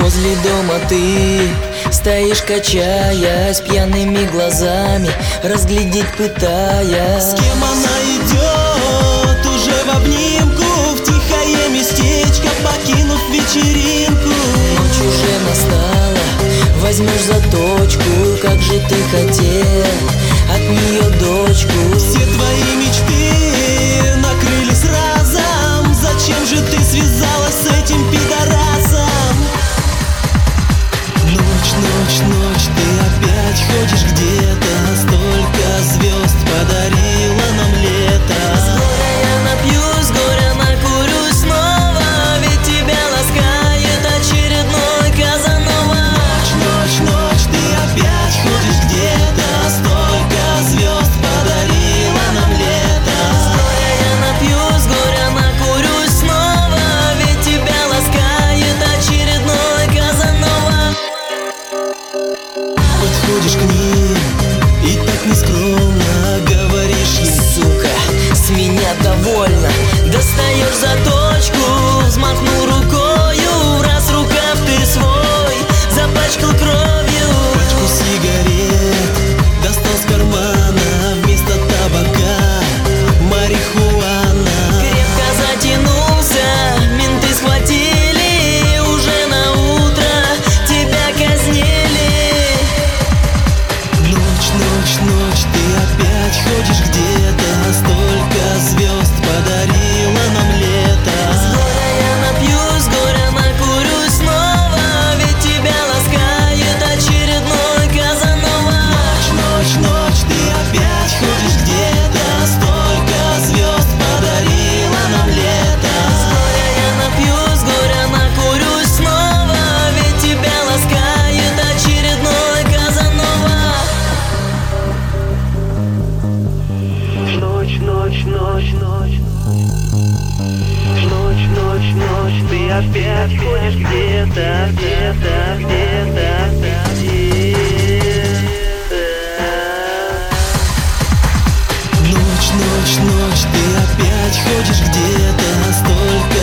Возле дома ты стоишь, качаясь, пьяными глазами разглядеть пытаясь. С кем она идет уже в обнимку, в тихое местечко покинув вечеринку. Ночь уже настала, возьмешь за точку, как же ты хотел от нее дочку. Все твои мечты накрылись разом, зачем же ты связалась с этим пидорасом? Ночь, ночь, ночь, ты опять ходишь где-то, столько звезд подарила нам лето. С горя я напьюсь, с горя накурюсь снова, ведь тебя ласкает очередной Казанова. Ночь, ночь, ночь, ты опять ходишь где-то, столько звезд подарила нам лето. С горя я напьюсь, с горя накурюсь снова, ведь тебя ласкает очередной Казанова. Подходишь к ним и так нескромно говоришь ей: Сука, с меня довольно. Достаешь за точку, взмахнул рукою, раз рукав ты свой запачкал кровью. Пачку сигарет достал с кармана, вместо табака марихуана. Крепко затянулся, менты схватили, уже на утро тебя казнили. Ночь, ночь, ночь, ты опять ходишь где-то, столько звезд подарила нам лето. С горя я напьюсь, с горя накурюсь снова, ведь тебя ласкает очередной Казанова. Ночь, ночь, ночь, ты опять ходишь где-то, столько звезд подарила нам лето. С горя я напьюсь, с горя накурюсь снова, ведь тебя ласкает очередной Казанова. Ночь, ночь, ночь, ночь. Ночь, ночь, ночь, ты опять ходишь где-то, где-то, где-то, где-то. Ночь, ночь, ночь, ты опять ходишь где-то, столько